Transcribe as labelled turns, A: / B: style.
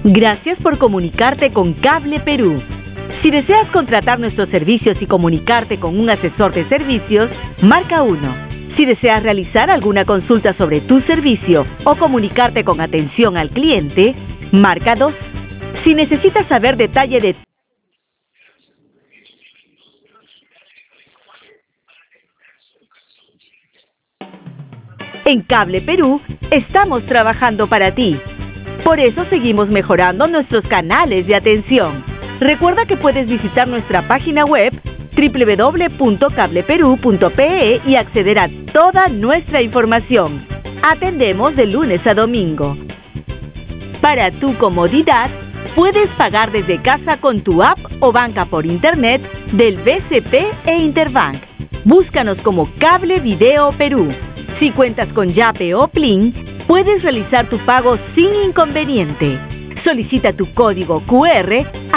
A: Gracias por comunicarte con Cable Perú. Si deseas contratar nuestros servicios y comunicarte con un asesor de servicios, marca 1. Si deseas realizar alguna consulta sobre tu servicio o comunicarte con atención al cliente, marca 2. Si necesitas saber detalle de En Cable Perú, estamos trabajando para ti. Por eso seguimos mejorando nuestros canales de atención. Recuerda que puedes visitar nuestra página web www.cableperu.pe y acceder a toda nuestra información. Atendemos de lunes a domingo. Para tu comodidad, puedes pagar desde casa con tu app o banca por internet del BCP e Interbank. Búscanos como Cable Video Perú. Si cuentas con Yape o Plin, puedes realizar tu pago sin inconveniente. Solicita tu código QR